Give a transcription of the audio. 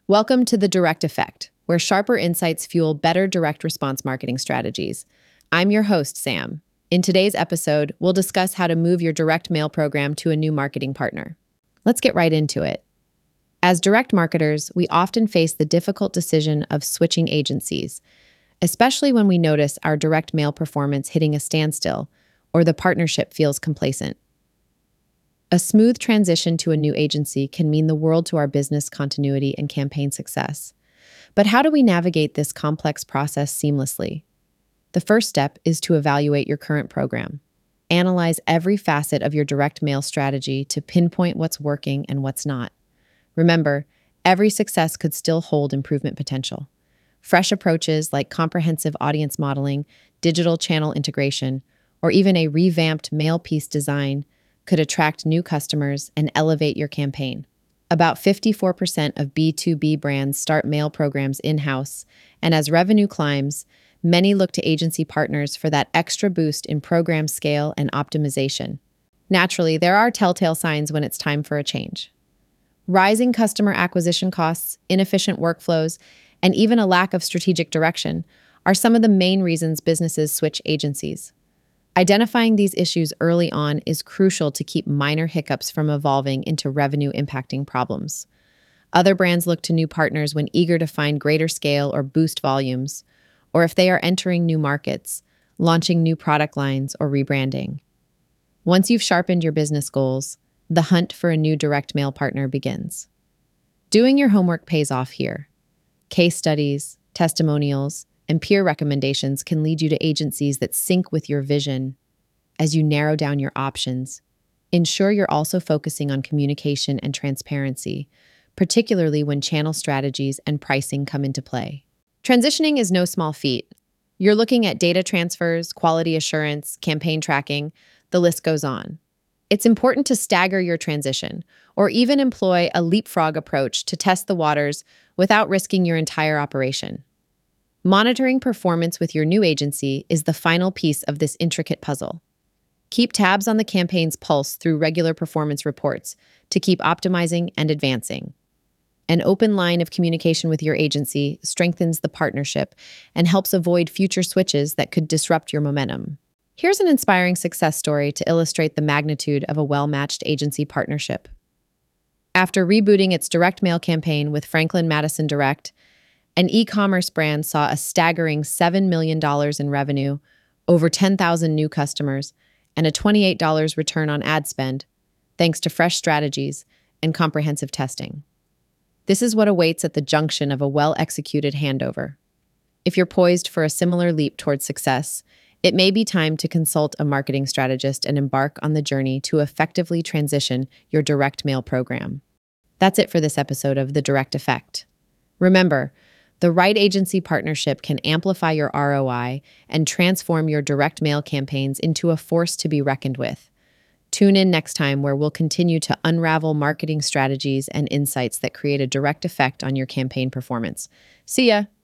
Welcome to The Direct Effect, where sharper insights fuel better direct response marketing strategies. I'm your host, Sam. In today's episode, we'll discuss how to move your direct mail program to a new marketing partner. Let's get right into it. As direct marketers, we often face the difficult decision of switching agencies, especially when we notice our direct mail performance hitting a standstill or the partnership feels complacent. A smooth transition to a new agency can mean the world to our business continuity and campaign success. But how do we navigate this complex process seamlessly? The first step is to evaluate your current program. Analyze every facet of your direct mail strategy to pinpoint what's working and what's not. Remember, every success could still hold improvement potential. Fresh approaches like comprehensive audience modeling, digital channel integration, or even a revamped mail piece design could attract new customers and elevate your campaign. About 54% of B2B brands start mail programs in-house, and as revenue climbs, many look to agency partners for that extra boost in program scale and optimization. Naturally, there are telltale signs when it's time for a change. Rising customer acquisition costs, inefficient workflows, and even a lack of strategic direction are some of the main reasons businesses switch agencies. Identifying these issues early on is crucial to keep minor hiccups from evolving into revenue-impacting problems. Other brands look to new partners when eager to find greater scale or boost volumes, or if they are entering new markets, launching new product lines, or rebranding. Once you've sharpened your business goals, the hunt for a new direct mail partner begins. Doing your homework pays off here. Case studies, testimonials, and peer recommendations can lead you to agencies that sync with your vision. As you narrow down your options, ensure you're also focusing on communication and transparency, particularly when channel strategies and pricing come into play. Transitioning is no small feat. You're looking at data transfers, quality assurance, campaign tracking, the list goes on. It's important to stagger your transition, or even employ a leapfrog approach to test the waters without risking your entire operation. Monitoring performance with your new agency is the final piece of this intricate puzzle. Keep tabs on the campaign's pulse through regular performance reports to keep optimizing and advancing. An open line of communication with your agency strengthens the partnership and helps avoid future switches that could disrupt your momentum. Here's an inspiring success story to illustrate the magnitude of a well-matched agency partnership. After rebooting its direct mail campaign with Franklin Madison Direct, an e-commerce brand saw a staggering $7 million in revenue, over 10,000 new customers, and a $28 return on ad spend, thanks to fresh strategies and comprehensive testing. This is what awaits at the junction of a well-executed handover. If you're poised for a similar leap towards success, it may be time to consult a marketing strategist and embark on the journey to effectively transition your direct mail program. That's it for this episode of The Direct Effect. Remember, the right agency partnership can amplify your ROI and transform your direct mail campaigns into a force to be reckoned with. Tune in next time where we'll continue to unravel marketing strategies and insights that create a direct effect on your campaign performance. See ya!